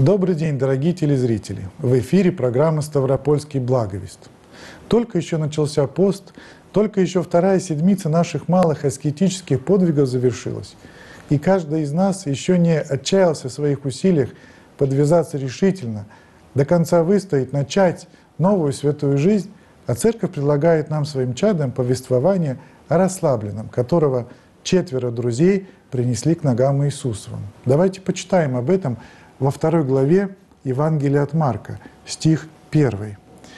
Добрый день, дорогие телезрители! В эфире программа «Ставропольский благовест». Только еще начался пост, только еще вторая седмица наших малых аскетических подвигов завершилась. И каждый из нас еще не отчаялся в своих усилиях подвязаться решительно, до конца выстоять, начать новую святую жизнь, а Церковь предлагает нам своим чадам повествование о расслабленном, которого 4 друзей принесли к ногам Иисусовым. Давайте почитаем об этом во 2 главе Евангелия от Марка, стих 1.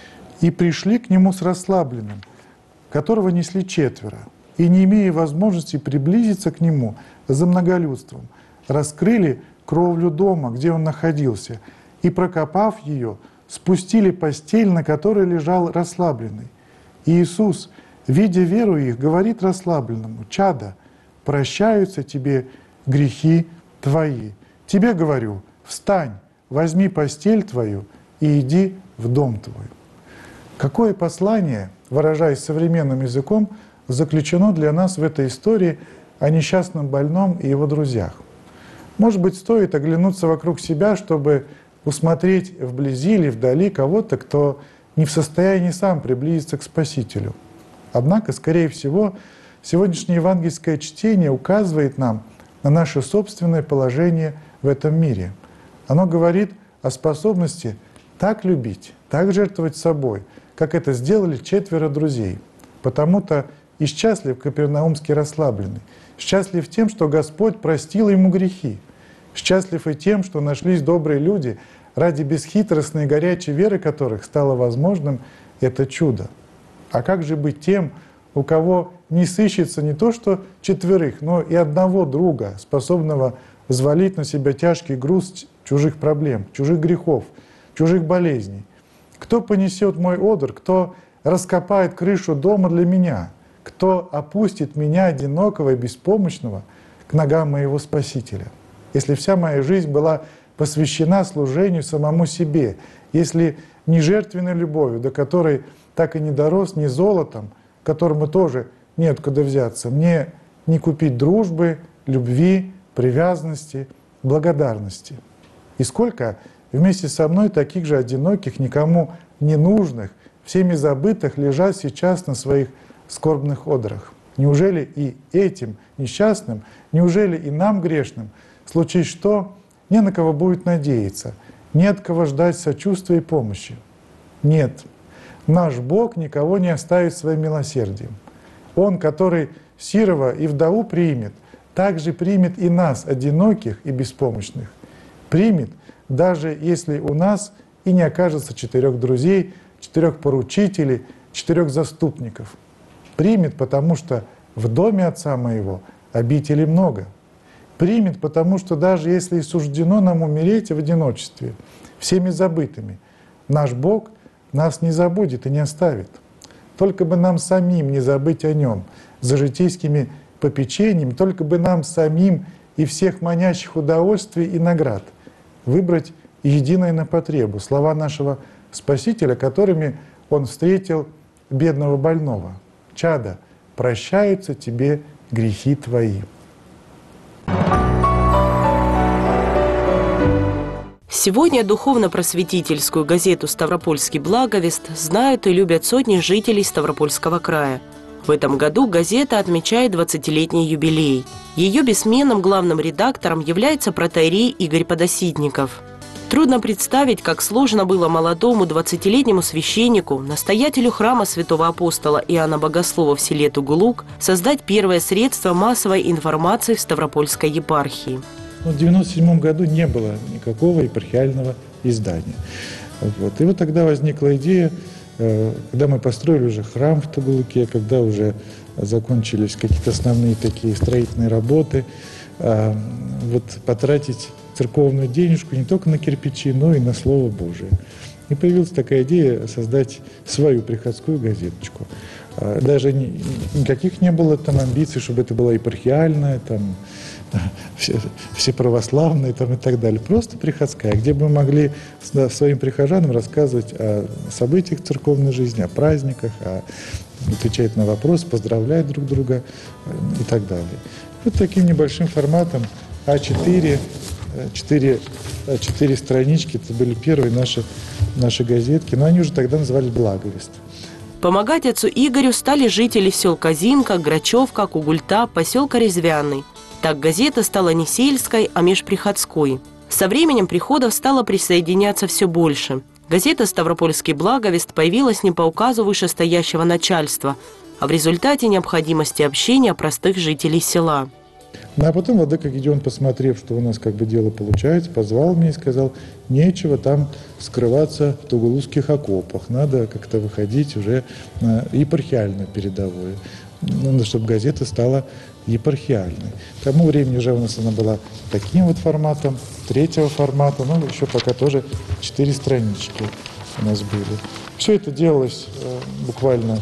«И пришли к нему с расслабленным, которого несли 4, и, не имея возможности приблизиться к нему за многолюдством, раскрыли кровлю дома, где он находился, и, прокопав ее, спустили постель, на которой лежал расслабленный. И Иисус, видя веру их, говорит расслабленному: «Чадо, прощаются тебе грехи твои. Тебе говорю, встань, возьми постель твою и иди в дом твой». Какое послание, выражаясь современным языком, заключено для нас в этой истории о несчастном больном и его друзьях? Может быть, стоит оглянуться вокруг себя, чтобы усмотреть вблизи или вдали кого-то, кто не в состоянии сам приблизиться к Спасителю. Однако, скорее всего, сегодняшнее евангельское чтение указывает нам на наше собственное положение в этом мире. Оно говорит о способности так любить, так жертвовать собой, как это сделали 4 друзей. Потому-то и счастлив Капернаумский расслабленный, счастлив тем, что Господь простил ему грехи, счастлив и тем, что нашлись добрые люди, ради бесхитростной и горячей веры которых стало возможным это чудо. А как же быть тем, у кого не сыщется не то что 4, но и одного друга, способного взвалить на себя тяжкий груз чужих проблем, чужих грехов, чужих болезней? Кто понесет мой одр, кто раскопает крышу дома для меня, кто опустит меня, одинокого и беспомощного, к ногам моего Спасителя? Если вся моя жизнь была посвящена служению самому себе, если не жертвенной любовью, до которой так и не дорос, ни золотом, которому тоже неоткуда взяться, мне не купить дружбы, любви, привязанности, благодарности. И сколько вместе со мной таких же одиноких, никому не нужных, всеми забытых лежат сейчас на своих скорбных одрах. Неужели и этим несчастным, неужели и нам грешным, случись что, не на кого будет надеяться, не от кого ждать сочувствия и помощи? Нет, наш Бог никого не оставит своим милосердием. Он, который сирого и вдову примет, также примет и нас, одиноких и беспомощных. Примет, даже если у нас и не окажется 4 друзей, 4 поручителей, 4 заступников. Примет, потому что в доме Отца моего обителей много. Примет, потому что даже если и суждено нам умереть в одиночестве, всеми забытыми, наш Бог нас не забудет и не оставит. Только бы нам самим не забыть о Нем, за житейскими попечениями, только бы нам самим и всех манящих удовольствий и наград выбрать единое на потребу, слова нашего Спасителя, которыми Он встретил бедного больного. «Чадо, прощаются тебе грехи твои». Сегодня духовно-просветительскую газету «Ставропольский благовест» знают и любят сотни жителей Ставропольского края. В этом году газета отмечает 20-летний юбилей. Ее бессменным главным редактором является протоиерей Игорь Подосидников. Трудно представить, как сложно было молодому 20-летнему священнику, настоятелю храма святого апостола Иоанна Богослова в селе Тугулук, создать первое средство массовой информации в Ставропольской епархии. В 1997 году не было никакого епархиального издания. И вот тогда возникла идея, когда мы построили уже храм в Тугулуке, когда уже закончились какие-то основные такие строительные работы, потратить церковную денежку не только на кирпичи, но и на Слово Божие. И появилась такая идея создать свою приходскую газеточку. Даже никаких не было там амбиций, чтобы это была епархиальная, там, все православные там, и так далее. Просто приходская, где мы могли своим прихожанам рассказывать о событиях церковной жизни, о праздниках, отвечать на вопросы, поздравлять друг друга и так далее. Вот таким небольшим форматом А4 4 странички, это были первые наши газетки, но они уже тогда назывались «Благовест». Помогать отцу Игорю стали жители сел Казинка, Грачевка, Кугульта, поселка Резвянный. Так газета стала не сельской, а межприходской. Со временем приходов стало присоединяться все больше. Газета «Ставропольский благовест» появилась не по указу вышестоящего начальства, а в результате необходимости общения простых жителей села. Ну, а потом владыка Гедеон, посмотрев, что у нас как бы дело получается, позвал меня и сказал: нечего там скрываться в тугулузских окопах, надо как-то выходить уже на епархиальную передовую. Надо, чтобы газета стала епархиальной. К тому времени уже у нас она была таким вот форматом, 3-го формата, но еще пока тоже 4 странички у нас были. Все это делалось буквально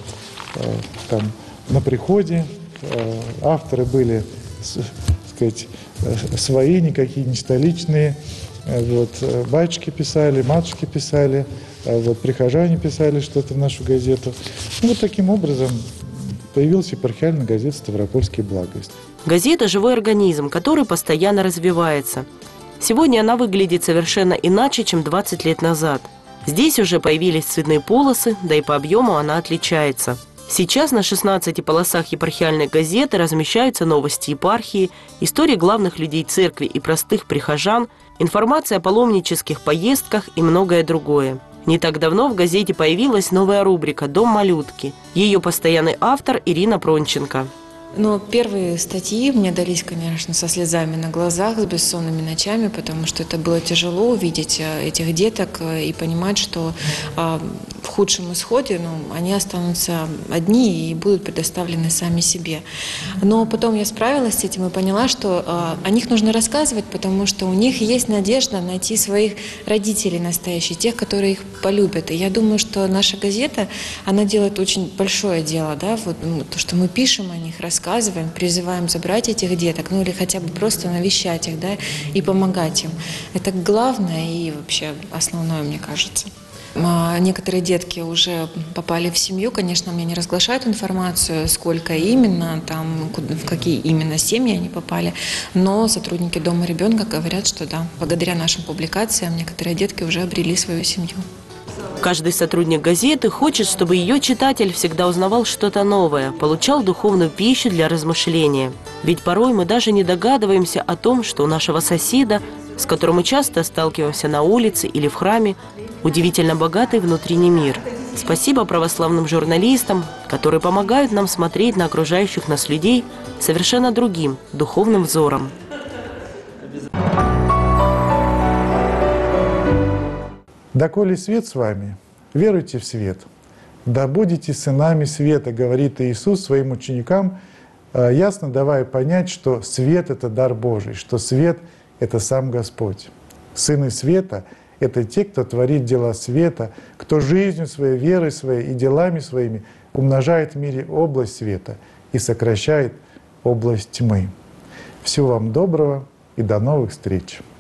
там на приходе. Авторы были, сказать, свои, никакие не столичные. Вот, батюшки писали, матушки писали, вот, прихожане писали что-то в нашу газету. Ну, вот таким образом появилась епархиальная газета «Ставропольский благовест». Газета – живой организм, который постоянно развивается. Сегодня она выглядит совершенно иначе, чем 20 лет назад. Здесь уже появились цветные полосы, да и по объему она отличается. Сейчас на 16 полосах епархиальной газеты размещаются новости епархии, истории главных людей церкви и простых прихожан, информация о паломнических поездках и многое другое. Не так давно в газете появилась новая рубрика «Дом малютки». Ее постоянный автор Ирина Пронченко. Но первые статьи мне дались, конечно, со слезами на глазах, с бессонными ночами, потому что это было тяжело увидеть этих деток и понимать, что в худшем исходе они останутся одни и будут предоставлены сами себе. Но потом я справилась с этим и поняла, что о них нужно рассказывать, потому что у них есть надежда найти своих родителей настоящих, тех, которые их полюбят. И я думаю, что наша газета, она делает очень большое дело, да, вот, то, что мы пишем о них, рассказываем, призываем забрать этих деток, ну или хотя бы просто навещать их, да, и помогать им. Это главное и вообще основное, мне кажется. Некоторые детки уже попали в семью, конечно, мне не разглашают информацию, сколько именно, там, в какие именно семьи они попали, но сотрудники Дома ребенка говорят, что да, благодаря нашим публикациям некоторые детки уже обрели свою семью. Каждый сотрудник газеты хочет, чтобы ее читатель всегда узнавал что-то новое, получал духовную пищу для размышления. Ведь порой мы даже не догадываемся о том, что у нашего соседа, с которым мы часто сталкиваемся на улице или в храме, удивительно богатый внутренний мир. Спасибо православным журналистам, которые помогают нам смотреть на окружающих нас людей совершенно другим духовным взором. «Доколе свет с вами, веруйте в свет. Да будете сынами света», говорит Иисус своим ученикам, ясно давая понять, что свет – это дар Божий, что свет – это сам Господь. Сыны света – это те, кто творит дела света, кто жизнью своей, верой своей и делами своими умножает в мире область света и сокращает область тьмы. Всего вам доброго и до новых встреч!